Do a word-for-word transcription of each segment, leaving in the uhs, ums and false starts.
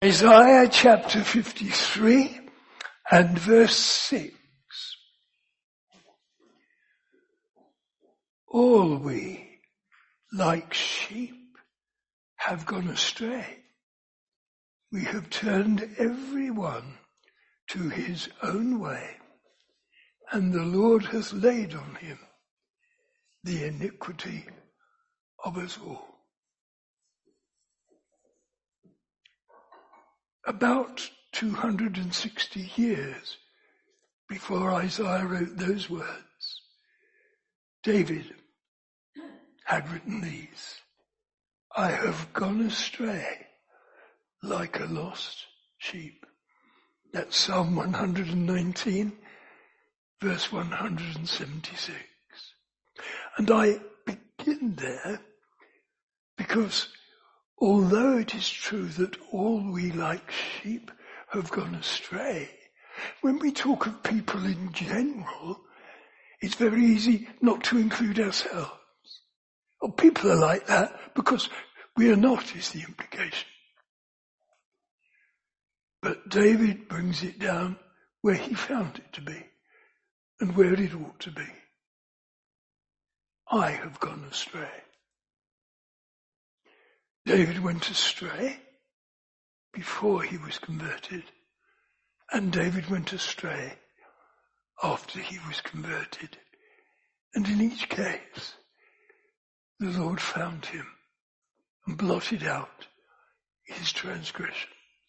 Isaiah chapter fifty-three and verse six. All we, like sheep, have gone astray. We have turned every one to his own way, and the Lord has laid on him the iniquity of us all. About two hundred sixty years before Isaiah wrote those words, David had written these: I have gone astray like a lost sheep. That's Psalm one hundred nineteen, verse one hundred seventy-six. And I begin there because although it is true that all we like sheep have gone astray, when we talk of people in general, it's very easy not to include ourselves. Well, people are like that because we are not, is the implication. But David brings it down where he found it to be and where it ought to be. I have gone astray. David went astray before he was converted, and David went astray after he was converted. And in each case, the Lord found him and blotted out his transgressions.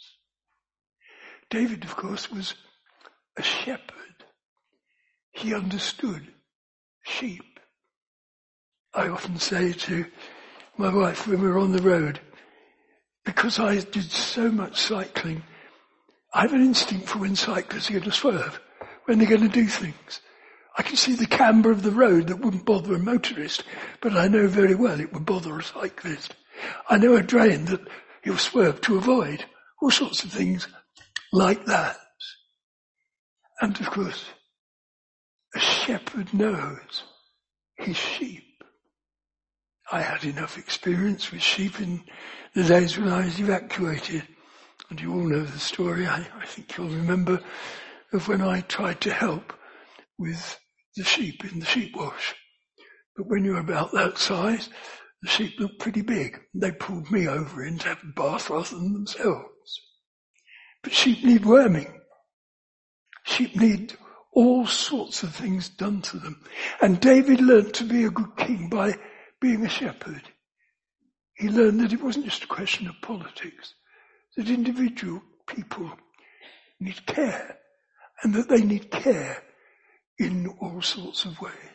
David, of course, was a shepherd. He understood sheep. I often say to my wife when we're on the road, because I did so much cycling, I have an instinct for when cyclists are going to swerve, when they're going to do things. I can see the camber of the road that wouldn't bother a motorist, but I know very well it would bother a cyclist. I know a drain that he'll swerve to avoid, all sorts of things like that. And of course, a shepherd knows his sheep. I had enough experience with sheep in the days when I was evacuated. And you all know the story, I, I think you'll remember, of when I tried to help with the sheep in the sheep wash. But when you're about that size, the sheep looked pretty big. They pulled me over in to have a bath rather than themselves. But sheep need worming. Sheep need all sorts of things done to them. And David learned to be a good king by being a shepherd. He learned that it wasn't just a question of politics, that individual people need care, and that they need care in all sorts of ways.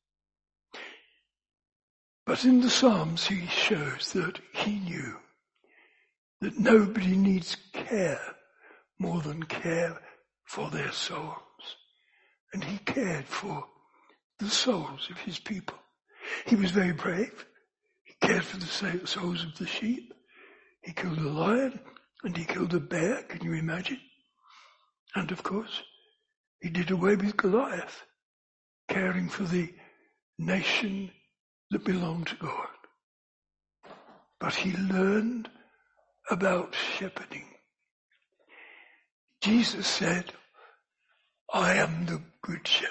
But in the Psalms he shows that he knew that nobody needs care more than care for their souls. And he cared for the souls of his people. He was very brave. He cared for the souls of the sheep. He killed a lion and he killed a bear, can you imagine? And of course, he did away with Goliath, caring for the nation that belonged to God. But he learned about shepherding. Jesus said, I am the good shepherd.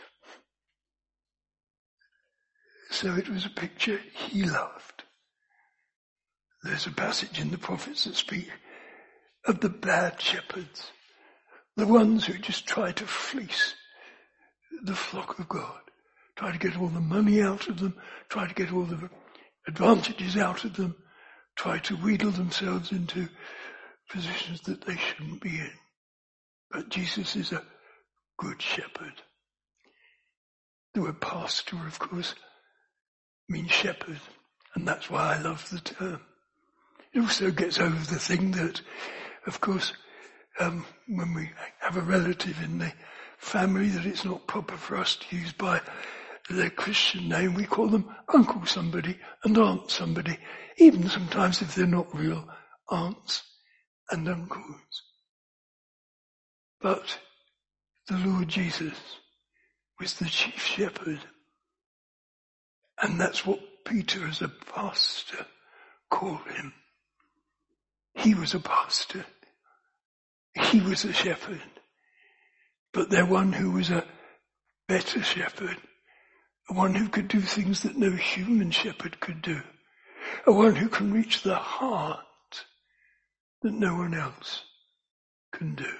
So it was a picture he loved. There's a passage in the prophets that speak of the bad shepherds, the ones who just try to fleece the flock of God, try to get all the money out of them, try to get all the advantages out of them, try to wheedle themselves into positions that they shouldn't be in. But Jesus is a good shepherd. The word pastor, of course, means shepherd, and that's why I love the term. It also gets over the thing that, of course, um, when we have a relative in the family that it's not proper for us to use by their Christian name, we call them uncle somebody and aunt somebody, even sometimes if they're not real aunts and uncles. But the Lord Jesus was the chief shepherd. And that's what Peter as a pastor called him. He was a pastor. he was a shepherd, but they're one who was a better shepherd, a one who could do things that no human shepherd could do, a one who can reach the heart that no one else can do.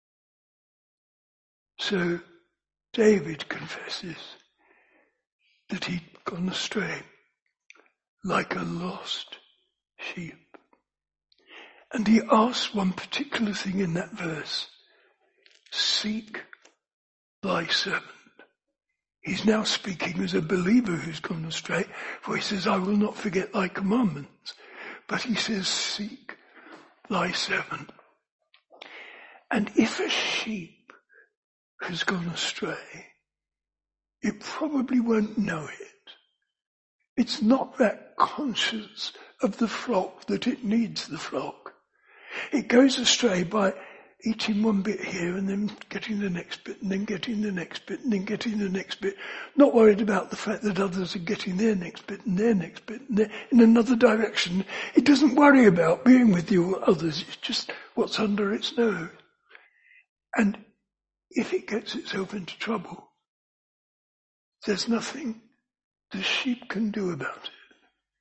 So David confesses that he'd gone astray like a lost sheep. And he asks one particular thing in that verse: seek thy servant. He's now speaking as a believer who's gone astray, for he says, I will not forget thy commandments. But he says, seek thy servant. And if a sheep has gone astray, it probably won't know it. It's not that conscious of the flock that it needs the flock. It goes astray by eating one bit here and then getting the next bit and then getting the next bit and then getting the next bit, not worried about the fact that others are getting their next bit and their next bit and in another direction. It doesn't worry about being with you or others. It's just what's under its nose. And if it gets itself into trouble, there's nothing the sheep can do about it.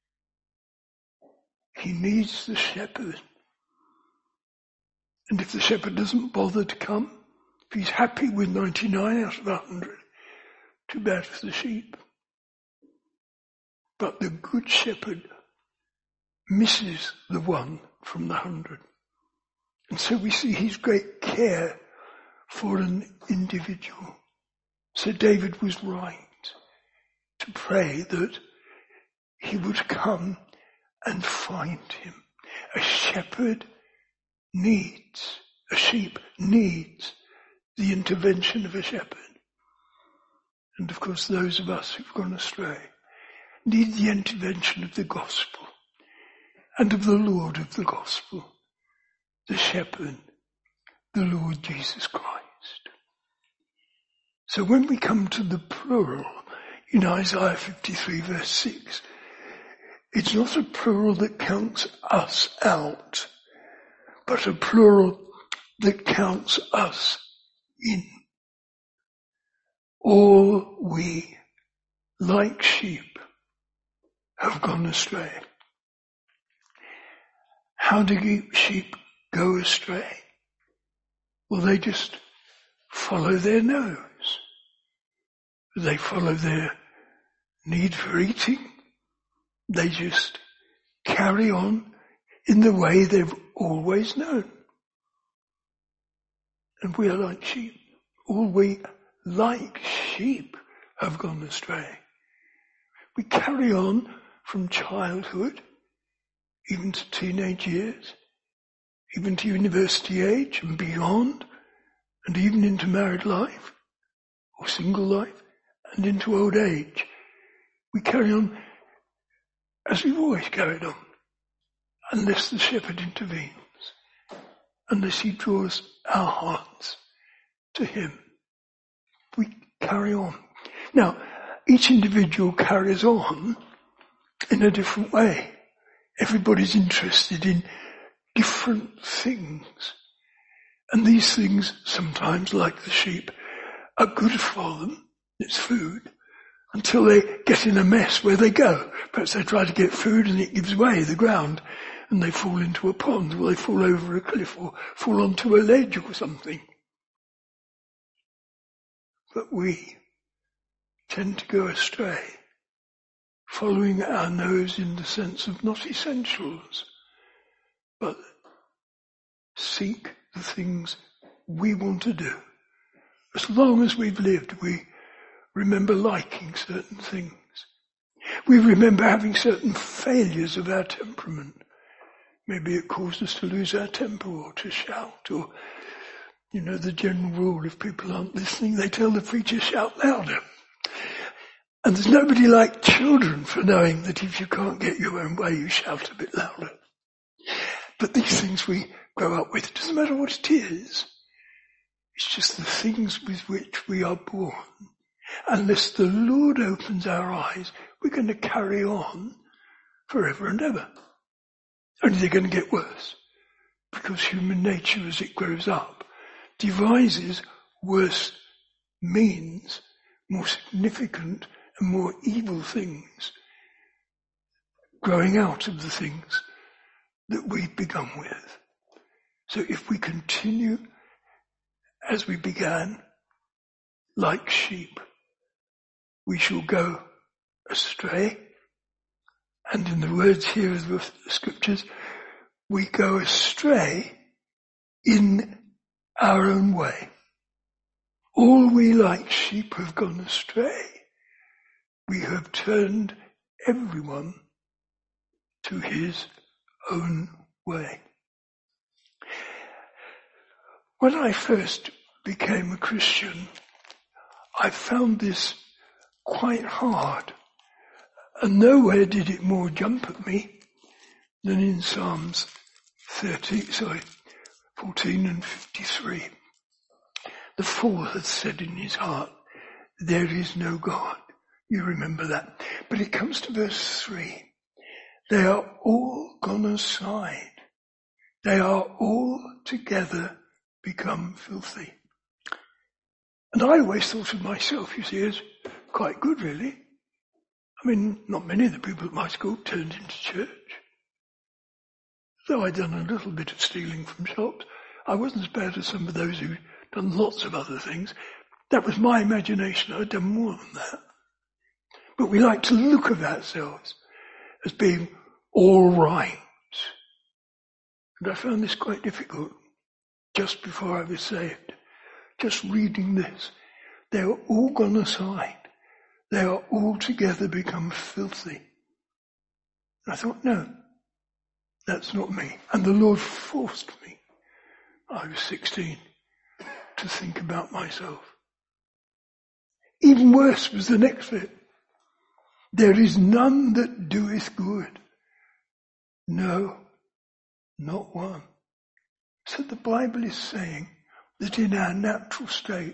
He needs the shepherd. And if the shepherd doesn't bother to come, if he's happy with ninety-nine out of one hundred, too bad for the sheep. But the good shepherd misses the one from the hundred. And so we see his great care for an individual. So David was right to pray that he would come and find him. A shepherd needs, a sheep needs the intervention of a shepherd. And of course those of us who've gone astray need the intervention of the gospel and of the Lord of the gospel, the shepherd, the Lord Jesus Christ. So when we come to the plural in Isaiah fifty-three verse six, it's not a plural that counts us out, but a plural that counts us in. All we, like sheep, have gone astray. How do sheep go astray? Well, they just follow their nose. They follow their need for eating. They just carry on in the way they've always known. And we are like sheep. All we, like sheep, have gone astray. We carry on from childhood, even to teenage years, even to university age and beyond, and even into married life, or single life, and into old age. We carry on as we've always carried on, unless the shepherd intervenes, unless he draws our hearts to him. We carry on. Now, each individual carries on in a different way. Everybody's interested in different things. And these things, sometimes, like the sheep, are good for them. It's food. Until they get in a mess where they go. Perhaps they try to get food and it gives way, the ground, and they fall into a pond, or they fall over a cliff, or fall onto a ledge or something. But we tend to go astray, following our nose in the sense of not essentials, but seek the things we want to do. As long as we've lived, we remember liking certain things. We remember having certain failures of our temperament. Maybe it caused us to lose our temper or to shout, or, you know, the general rule, if people aren't listening, they tell the preacher, shout louder. And there's nobody like children for knowing that if you can't get your own way, you shout a bit louder. But these things we grow up with, it doesn't matter what it is. It's just the things with which we are born. Unless the Lord opens our eyes, we're going to carry on forever and ever. Only they're going to get worse. because human nature as it grows up devises worse means, more significant and more evil things growing out of the things that we've begun with. So if we continue as we began, like sheep, we shall go astray. And in the words here of the scriptures, we go astray in our own way. All we like sheep have gone astray. We have turned everyone to his own way. When I first became a Christian, I found this quite hard, and nowhere did it more jump at me than in Psalms thirty, sorry, fourteen and fifty-three. The fool hath said in his heart, there is no God. You remember that. But it comes to verse three. They are all gone aside. They are all together become filthy. And I always thought of myself, you see, as quite good, really. I mean, not many of the people at my school turned into church. Though I'd done a little bit of stealing from shops, I wasn't as bad as some of those who'd done lots of other things. That was my imagination. I'd done more than that. But we like to look at ourselves as being all right. And I found this quite difficult just before I was saved. Just reading this. They are all gone aside. They are all together become filthy. And I thought, no, that's not me. And the Lord forced me, I was sixteen, to think about myself. Even worse was the next bit. There is none that doeth good. No, not one. So the Bible is saying that in our natural state,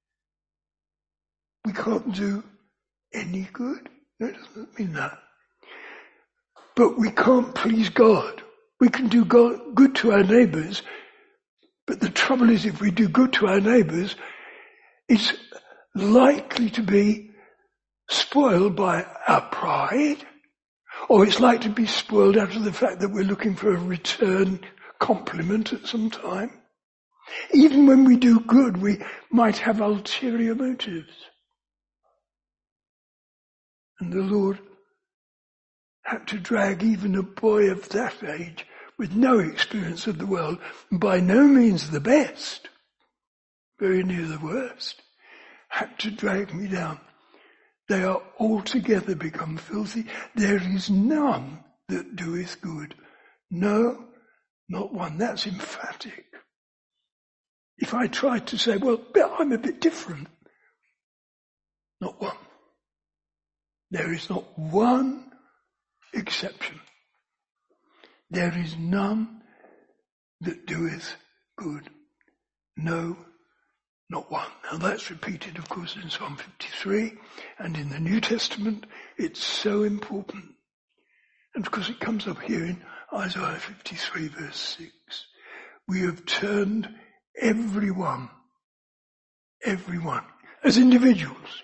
we can't do any good. No, it doesn't mean that. But we can't please God. We can do God, good to our neighbours, but the trouble is if we do good to our neighbours, it's likely to be spoiled by our pride, or it's like to be spoiled out of the fact that we're looking for a return compliment at some time. Even when we do good, we might have ulterior motives. And the Lord had to drag even a boy of that age with no experience of the world, by no means the best, very near the worst, had to drag me down. They are altogether become filthy. There is none that doeth good. No, not one. That's emphatic. If I tried to say, well, I'm a bit different, not one. There is not one exception. There is none that doeth good. No, not one. Now that's repeated, of course, in Psalm fifty-three, and in the New Testament, it's so important. And of course it comes up here in Isaiah fifty-three, verse six. We have turned everyone, everyone, as individuals.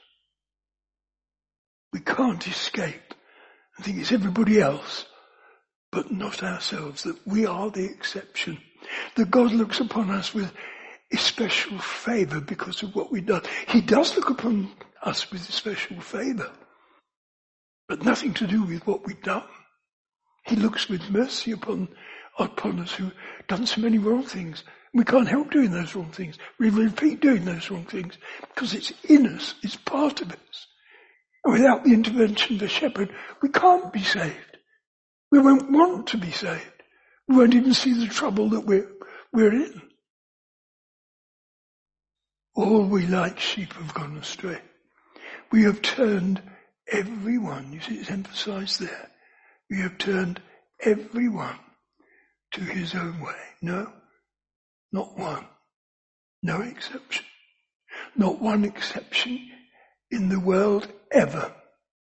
We can't escape and think it's everybody else, but not ourselves, that we are the exception. That God looks upon us with especial favour because of what we've done. He does look upon us with special favour, but nothing to do with what we've done. He looks with mercy upon, upon us who've done so many wrong things. We can't help doing those wrong things. We repeat doing those wrong things because it's in us, it's part of us. And without the intervention of the shepherd, we can't be saved. We won't want to be saved. We won't even see the trouble that we're, we're in. All we like sheep have gone astray. We have turned everyone, you see it's emphasized there, we have turned everyone to his own way. No, not one. No exception. Not one exception in the world ever.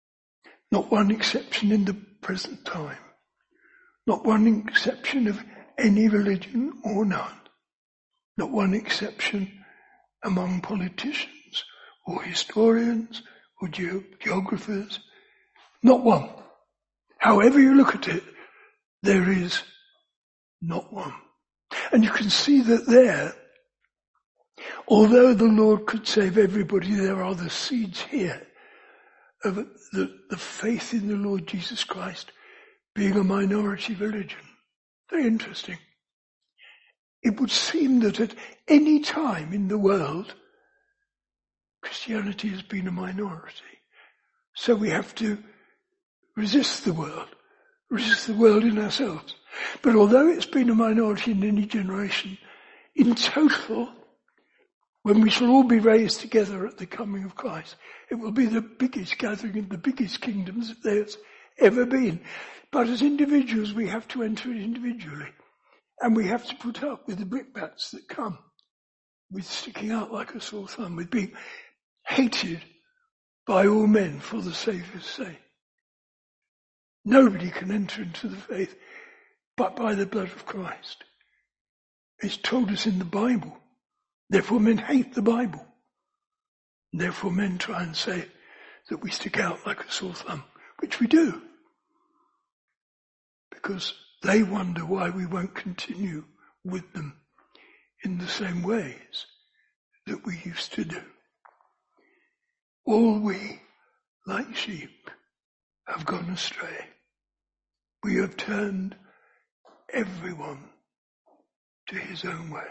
Not one exception in the present time. Not one exception of any religion or none, not one exception among politicians or historians or ge- geographers, not one. However you look at it, there is not one. And you can see that there, although the Lord could save everybody, there are the seeds here of the, the faith in the Lord Jesus Christ being a minority religion. Very interesting. It would seem that at any time in the world, Christianity has been a minority. So we have to resist the world, resist the world in ourselves. But although it's been a minority in any generation, in total, when we shall all be raised together at the coming of Christ, it will be the biggest gathering and the biggest kingdoms that there's ever been. But as individuals, we have to enter it individually. And we have to put up with the brickbats that come, with sticking out like a sore thumb, with being hated by all men for the Saviour's sake. Nobody can enter into the faith but by the blood of Christ. It's told us in the Bible. Therefore men hate the Bible. Therefore men try and say that we stick out like a sore thumb, which we do. Because they wonder why we won't continue with them in the same ways that we used to do. All we, like sheep, have gone astray. We have turned everyone to his own way.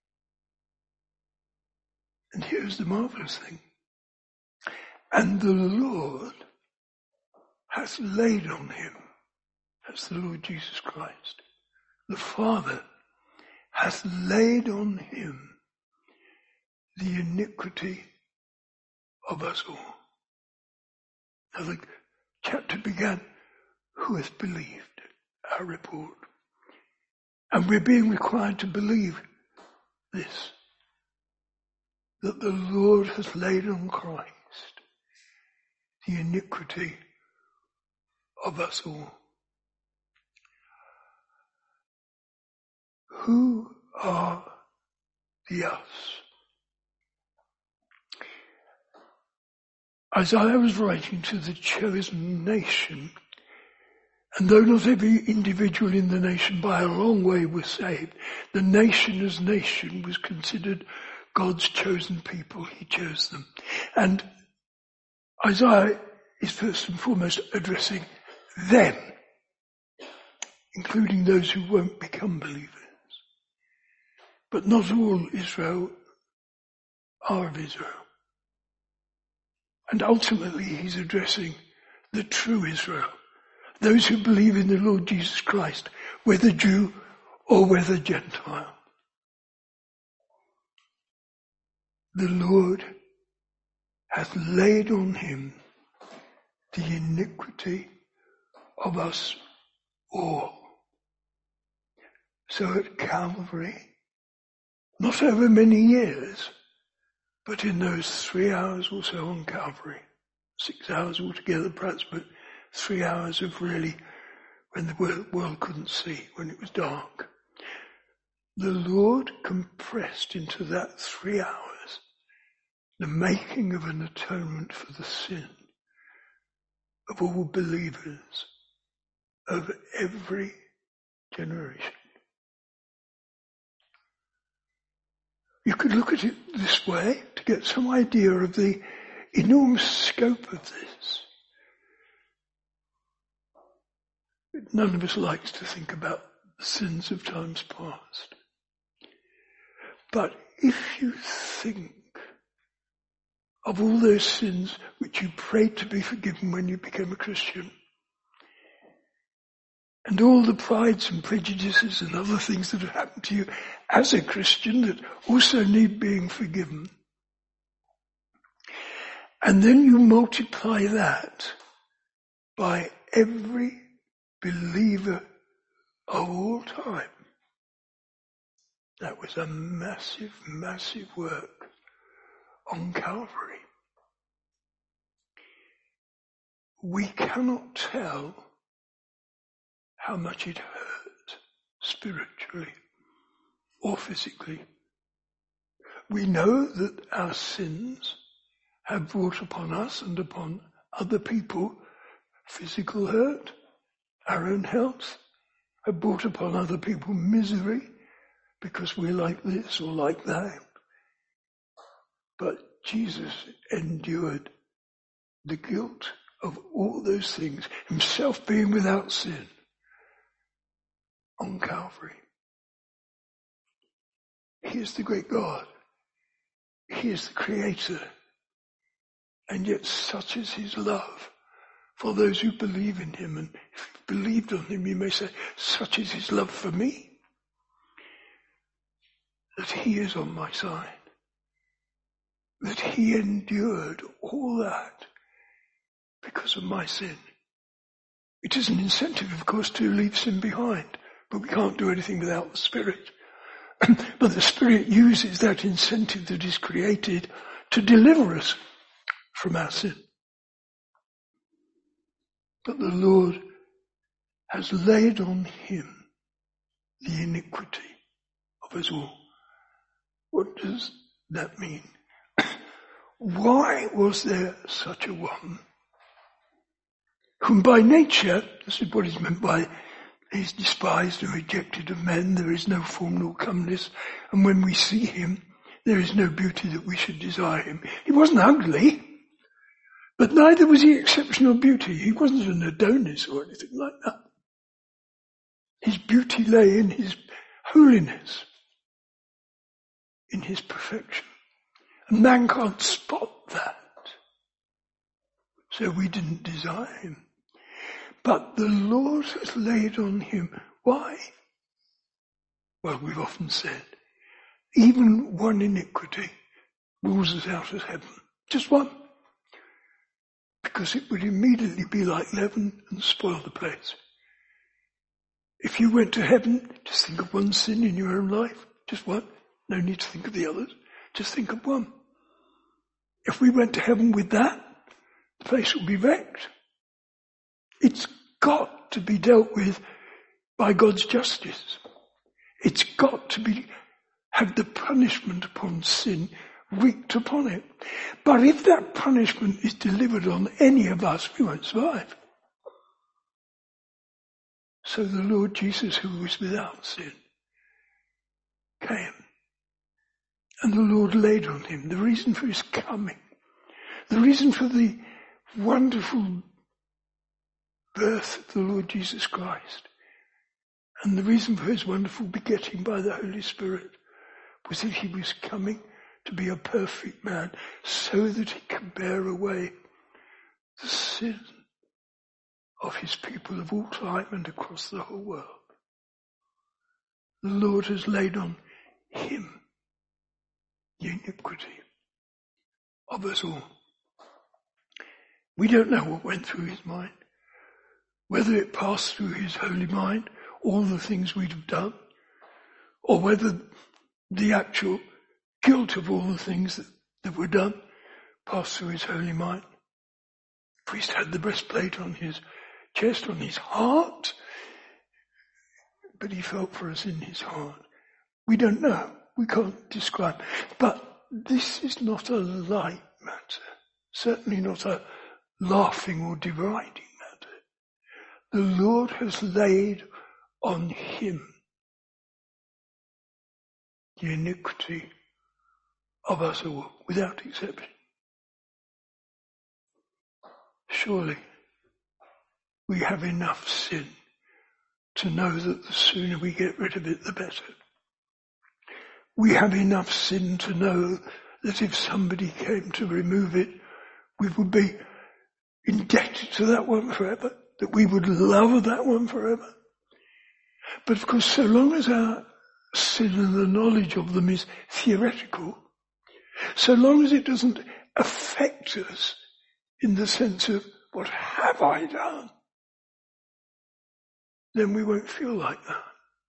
And here's the marvelous thing. And the Lord hath laid on him, that's the Lord Jesus Christ, the Father hath laid on him the iniquity of us all. Now the chapter began, who hath believed our report? And we're being required to believe this, that the Lord hath laid on Christ the iniquity of us all. Who are the us? Isaiah was writing to the chosen nation, and though not every individual in the nation by a long way was saved, the nation as nation was considered God's chosen people. He chose them. And Isaiah is first and foremost addressing them, including those who won't become believers. But not all Israel are of Israel. And ultimately he's addressing the true Israel, those who believe in the Lord Jesus Christ, whether Jew or whether Gentile. The Lord hath laid on him the iniquity of us all. So at Calvary, not over many years, but in those three hours or so on Calvary, six hours altogether perhaps, but three hours of really when the world couldn't see, when it was dark, the Lord compressed into that three hours the making of an atonement for the sin of all believers of every generation. You could look at it this way to get some idea of the enormous scope of this. None of us likes to think about the sins of times past. But if you think of all those sins which you prayed to be forgiven when you became a Christian, and all the prides and prejudices and other things that have happened to you as a Christian that also need being forgiven, and then you multiply that by every believer of all time, that was a massive, massive work on Calvary. We cannot tell how much it hurt spiritually or physically. We know that our sins have brought upon us and upon other people physical hurt, our own health, have brought upon other people misery because we're like this or like that. But Jesus endured the guilt of all those things, himself being without sin, on Calvary. He is the great God. He is the Creator. And yet such is his love for those who believe in him. And if you believed on him, you may say, such is his love for me, that he is on my side, that he endured all that because of my sin. It is an incentive, of course, to leave sin behind, but we can't do anything without the Spirit. But the Spirit uses that incentive that is created to deliver us from our sin. But the Lord has laid on him the iniquity of us all. What does that mean? Why was there such a one whom by nature, this is what is meant by he's despised and rejected of men, there is no form nor comeliness, and when we see him, there is no beauty that we should desire him. He wasn't ugly, but neither was he exceptional beauty. He wasn't an Adonis or anything like that. His beauty lay in his holiness, in his perfection. And man can't spot that. So we didn't desire him. But the Lord has laid on him. Why? Well, we've often said, even one iniquity rules us out of heaven. Just one. Because it would immediately be like leaven and spoil the place. If you went to heaven, just think of one sin in your own life. Just one. No need to think of the others. Just think of one. If we went to heaven with that, the place would be wrecked. It's got to be dealt with by God's justice. It's got to be have the punishment upon sin wreaked upon it. But if that punishment is delivered on any of us, we won't survive. So the Lord Jesus, who was without sin, came. And the Lord laid on him the reason for his coming, the reason for the wonderful birth of the Lord Jesus Christ, and the reason for his wonderful begetting by the Holy Spirit was that he was coming to be a perfect man so that he could bear away the sin of his people of all time and across the whole world. The Lord has laid on him the iniquity of us all. We don't know what went through his mind, whether it passed through his holy mind, all the things we'd have done, or whether the actual guilt of all the things that, that were done passed through his holy mind. The priest had the breastplate on his chest, on his heart, but he felt for us in his heart. We don't know. We can't describe. But this is not a light matter. Certainly not a laughing or deriding matter. The Lord has laid on him the iniquity of us all, without exception. Surely we have enough sin to know that the sooner we get rid of it, the better. We have enough sin to know that if somebody came to remove it, we would be indebted to that one forever, that we would love that one forever. But of course, so long as our sin and the knowledge of them is theoretical, so long as it doesn't affect us in the sense of, what have I done? Then we won't feel like that.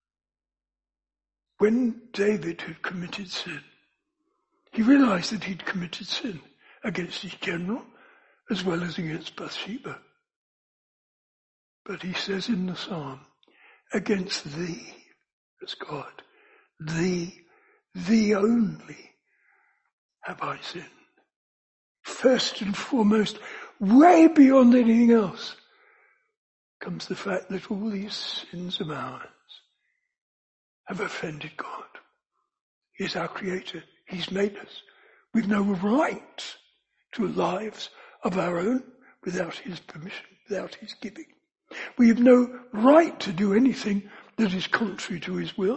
When David had committed sin, he realized that he'd committed sin against his general as well as against Bathsheba. But he says in the psalm, against thee as God. Thee, thee only have I sinned. First and foremost, way beyond anything else, comes the fact that all these sins of ours have offended God. He's our creator. He's made us. We've no right to lives of our own without his permission, without his giving. We have no right to do anything that is contrary to his will.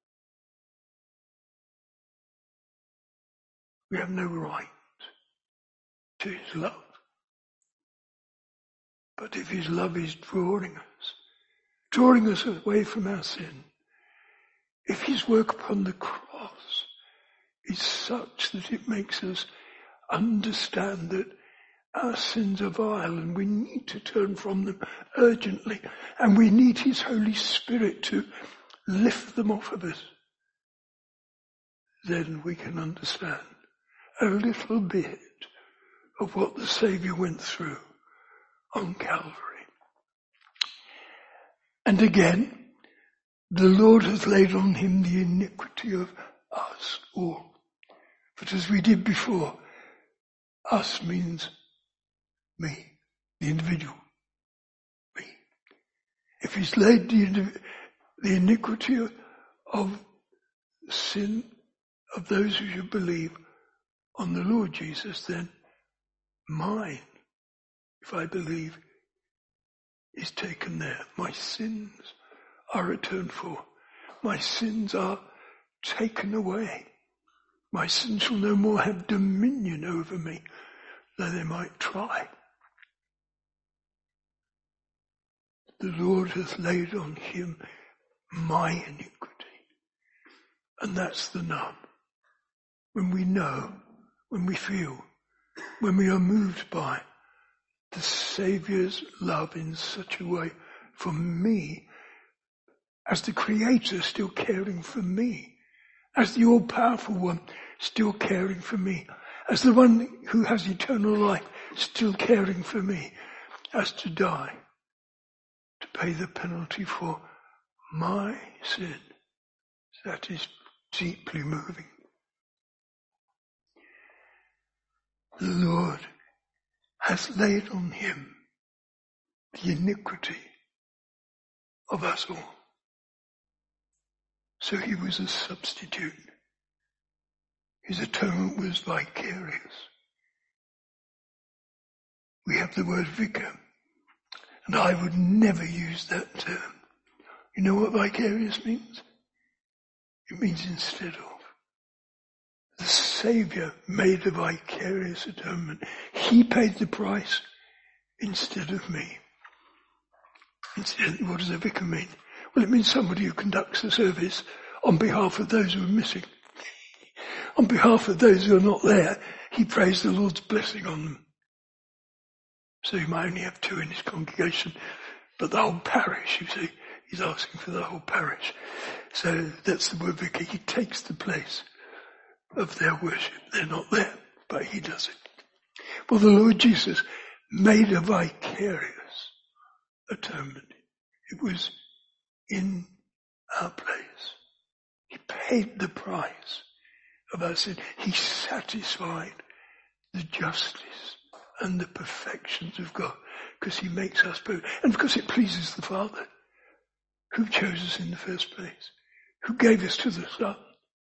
We have no right to his love. But if his love is drawing us, drawing us away from our sin, if his work upon the cross is such that it makes us understand that our sins are vile and we need to turn from them urgently, and we need his Holy Spirit to lift them off of us, then we can understand a little bit of what the Saviour went through on Calvary. And again, the Lord has laid on him the iniquity of us all. But as we did before, us means me, the individual, me. If he's laid the, the iniquity of, of sin of those who should believe on the Lord Jesus, then mine, if I believe, is taken there. My sins are atoned for. My sins are taken away. My sins shall no more have dominion over me, though they might try. The Lord hath laid on him my iniquity. And that's the nub. When we know, when we feel, when we are moved by the Saviour's love in such a way for me, as the Creator still caring for me, as the all-powerful one still caring for me, as the one who has eternal life still caring for me, as to die, to pay the penalty for my sin. That is deeply moving. The Lord has laid on him the iniquity of us all. So he was a substitute. His atonement was vicarious. We have the word vicar, and I would never use that term. You know what vicarious means? It means instead of. The Saviour made a vicarious atonement. He paid the price instead of me. Instead, what does a vicar mean? Well, it means somebody who conducts the service on behalf of those who are missing. On behalf of those who are not there, he prays the Lord's blessing on them. So he might only have two in his congregation, but the whole parish, you see, he's asking for the whole parish. So that's the word vicar. He takes the place of their worship. They're not there, but he does it. Well, the Lord Jesus made a vicarious atonement. It was in our place. He paid the price of our sin. He satisfied the justice and the perfections of God, because he makes us perfect, and because it pleases the Father, who chose us in the first place, who gave us to the Son.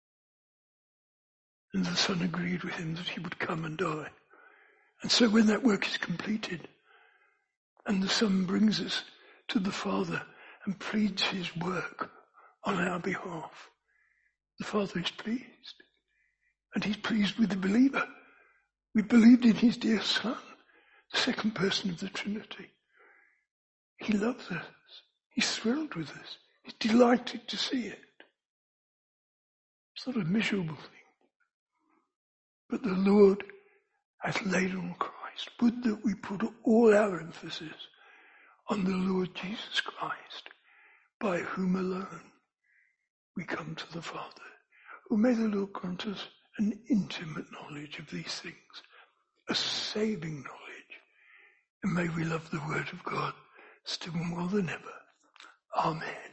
And the Son agreed with him that he would come and die. And so when that work is completed, and the Son brings us to the Father and pleads his work on our behalf, the Father is pleased. And he's pleased with the believer. We believed in his dear Son, the second person of the Trinity. He loves us. He's thrilled with us. He's delighted to see it. It's not a miserable thing. But the Lord hath laid on Christ. Would that we put all our emphasis on the Lord Jesus Christ, by whom alone we come to the Father. Who may the Lord grant us an intimate knowledge of these things, a saving knowledge, and may we love the Word of God still more than ever. Amen.